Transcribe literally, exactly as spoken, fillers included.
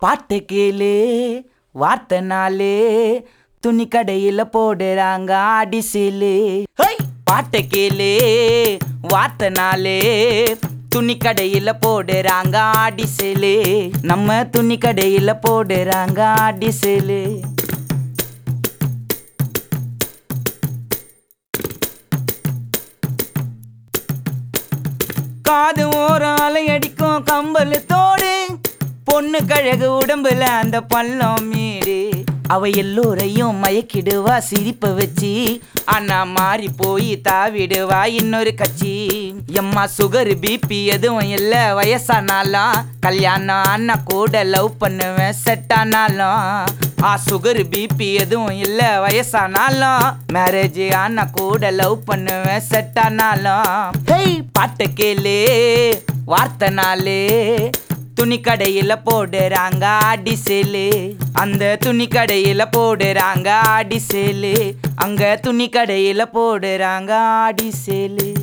பாட்டு கேளு வார்த்தை நாளே துணி கடையில போடுறாங்க ஆடிசிலு. பாட்டு கேளு வார்த்தை நாளே துணி கடையில போடுறாங்க ஆடிசிலு. நம்ம துணி கடையில போடுறாங்க ஆடிசிலு. காது ஓரம் அலை அடிக்கும் கம்பல் தோடு, பொண்ணு கழகு உடம்புல அந்த பள்ளம் மீடு. அவ எல்லோரையும் மயக்கிடுவா சிரிப்ப வச்சு, ஆனா மாறி போய் தாவிடுவா இன்னொரு கட்சி. எம்மா சுகர் பிபி எதுவும் இல்ல வயசானாலும், கல்யாணம் அண்ணா கூட லவ் பண்ணுவேன் செட் ஆனாலும். ஆ சுகர் பிபி எதுவும் இல்ல வயசானாலும், மேரேஜ் அண்ணா கூட லவ் பண்ணுவேன் செட் ஆனாலும். ஹேய் பாட்டு கேளு வார்த்தை நாளே துணி கடையில போடுறாங்க ஆடிசிலு. அந்த துணி கடையில போடுறாங்க ஆடிசிலு. அங்க துணி கடையில போடுறாங்க ஆடிசிலு.